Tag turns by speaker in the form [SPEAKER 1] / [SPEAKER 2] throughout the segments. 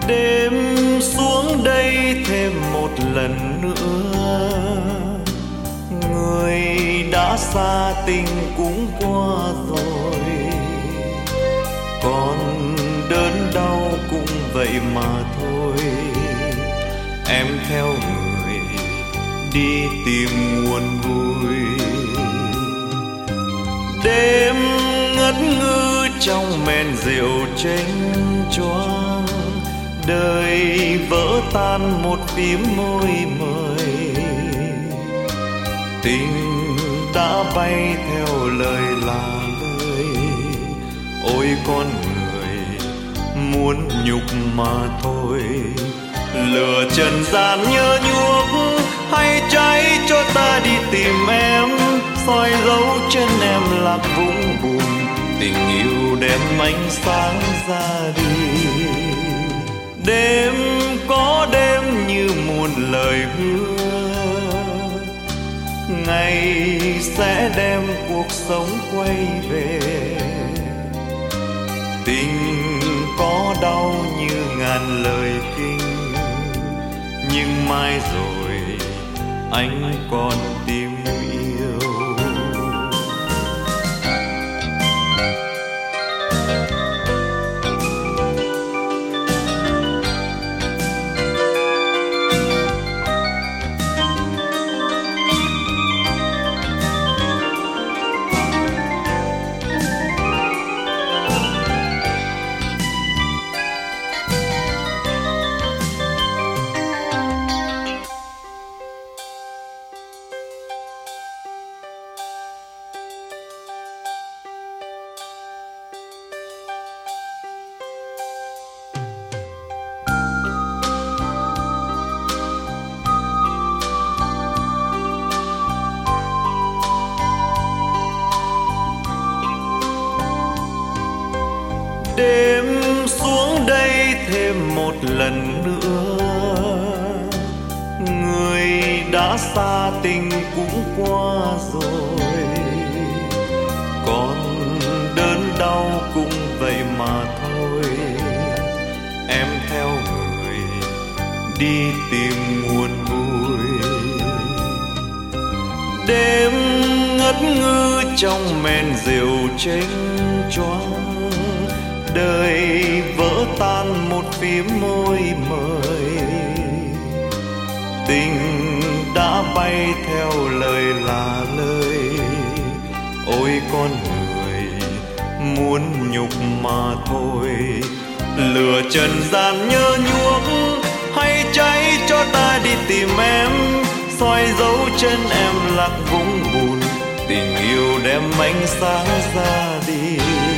[SPEAKER 1] Đêm xuống đây thêm một lần nữa, người đã xa tình cũng qua rồi, còn đớn đau cũng vậy mà thôi. Em theo người đi tìm nguồn vui. Đêm ngất ngư trong men rượu chênh choáng, đời vỡ tan một phím môi mời. Tình đã bay theo lời là lời, ôi con người muốn nhục mà thôi. Lửa trần gian nhơ nhuốc hay cháy cho ta đi tìm em, soi dấu chân em lạc vũng bùn, tình yêu đem ánh sáng ra đi. Đêm có đêm như muôn lời hứa, ngày sẽ đem cuộc sống quay về. Tình có đau như ngàn lời kinh, nhưng mai rồi anh còn tìm yêu. Đêm xuống đây thêm một lần nữa, người đã xa tình cũng qua rồi, còn đớn đau cũng vậy mà thôi. Em theo người đi tìm nguồn vui. Đêm ngất ngư trong men rượu chênh choáng, đời vỡ tan một phím môi mời. Tình đã bay theo lời là lời, ôi con người muốn nhục mà thôi. Lửa trần gian nhơ nhuốc hay cháy cho ta đi tìm em, soi dấu chân em lạc vũng bùn, tình yêu đem ánh sáng ra đi.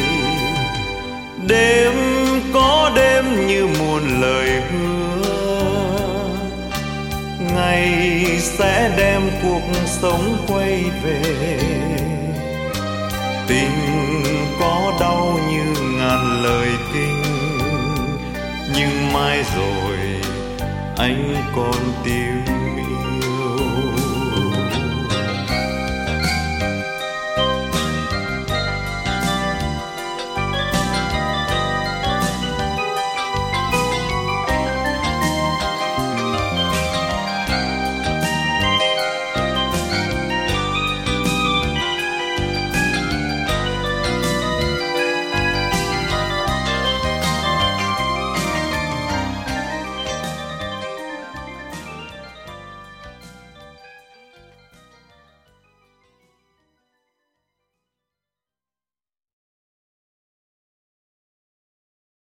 [SPEAKER 1] Đêm có đêm như muôn lời hứa, ngày sẽ đem cuộc sống quay về. Tình có đau như ngàn lời kinh, nhưng mai rồi anh còn tìm